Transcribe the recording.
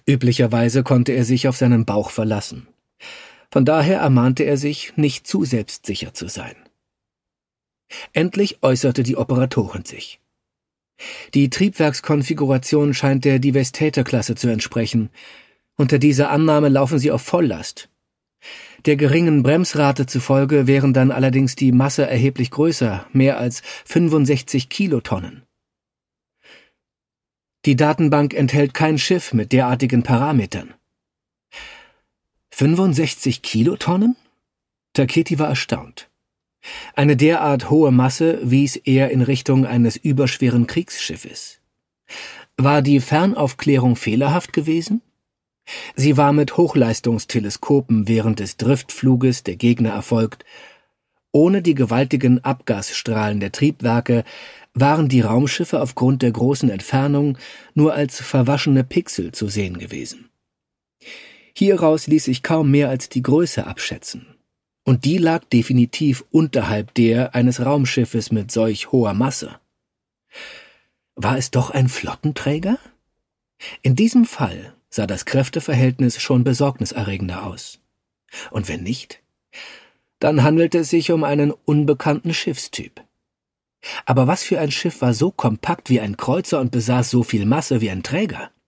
Üblicherweise konnte er sich auf seinen Bauch verlassen. Von daher ermahnte er sich, nicht zu selbstsicher zu sein. Endlich äußerte die Operatorin sich. Die Triebwerkskonfiguration scheint der Devastator-Klasse zu entsprechen. Unter dieser Annahme laufen sie auf Volllast. Der geringen Bremsrate zufolge wären dann allerdings die Masse erheblich größer, mehr als 65 Kilotonnen. Die Datenbank enthält kein Schiff mit derartigen Parametern. 65 Kilotonnen? Taketi war erstaunt. Eine derart hohe Masse wies eher in Richtung eines überschweren Kriegsschiffes. War die Fernaufklärung fehlerhaft gewesen? Sie war mit Hochleistungsteleskopen während des Driftfluges der Gegner erfolgt. Ohne die gewaltigen Abgasstrahlen der Triebwerke waren die Raumschiffe aufgrund der großen Entfernung nur als verwaschene Pixel zu sehen gewesen. Hieraus ließ sich kaum mehr als die Größe abschätzen. Und die lag definitiv unterhalb der eines Raumschiffes mit solch hoher Masse. War es doch ein Flottenträger? In diesem Fall sah das Kräfteverhältnis schon besorgniserregender aus. Und wenn nicht, dann handelte es sich um einen unbekannten Schiffstyp. Aber was für ein Schiff war so kompakt wie ein Kreuzer und besaß so viel Masse wie ein Träger?